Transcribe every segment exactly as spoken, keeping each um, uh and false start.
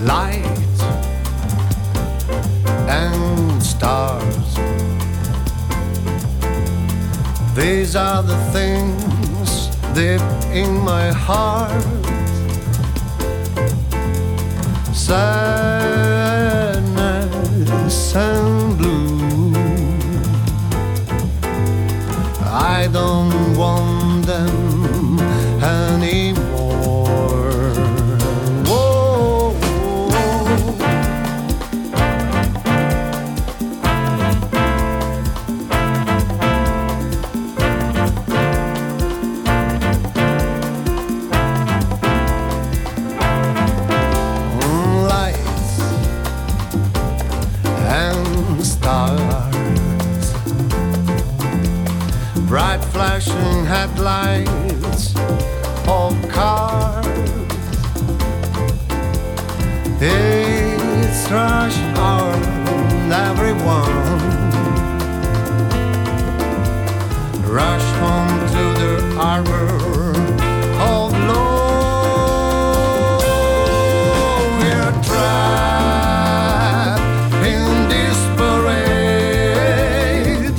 light and stars. These are the things deep in my heart. Sadness and blue, I don't want them anymore. Whoa, lights and stars, bright flashing headlights of cars. It's rush hour and everyone rush home to their harbor of love. We're trapped in this parade,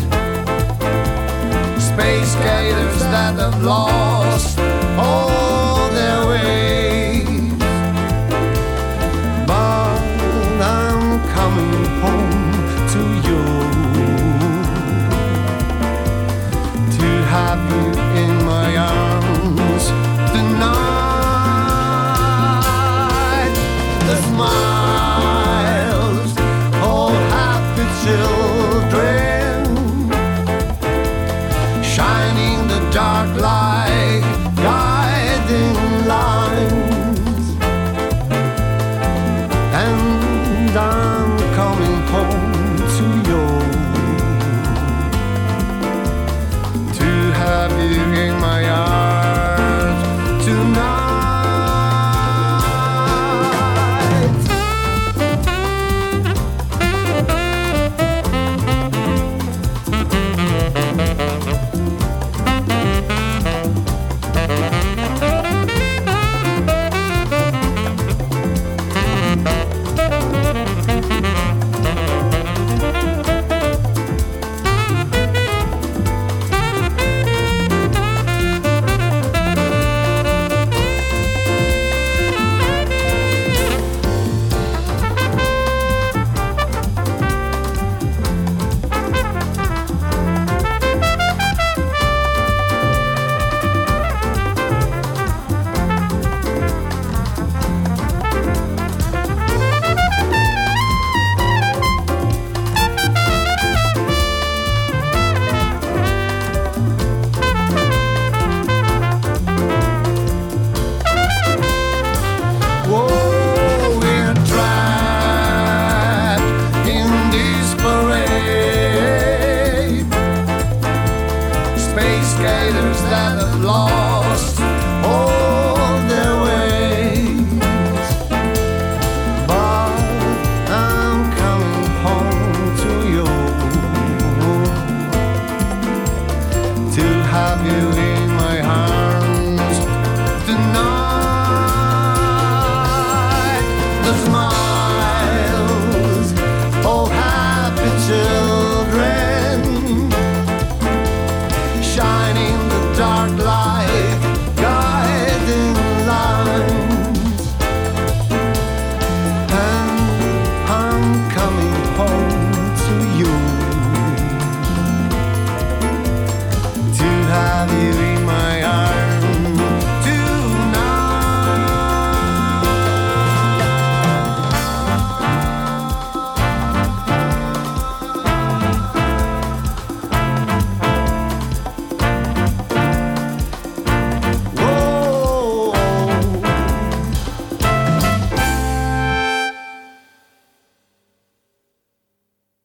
space gators that have lost all their ways. But I'm coming home to you, to have you in my arms tonight. The smiles, all happy children.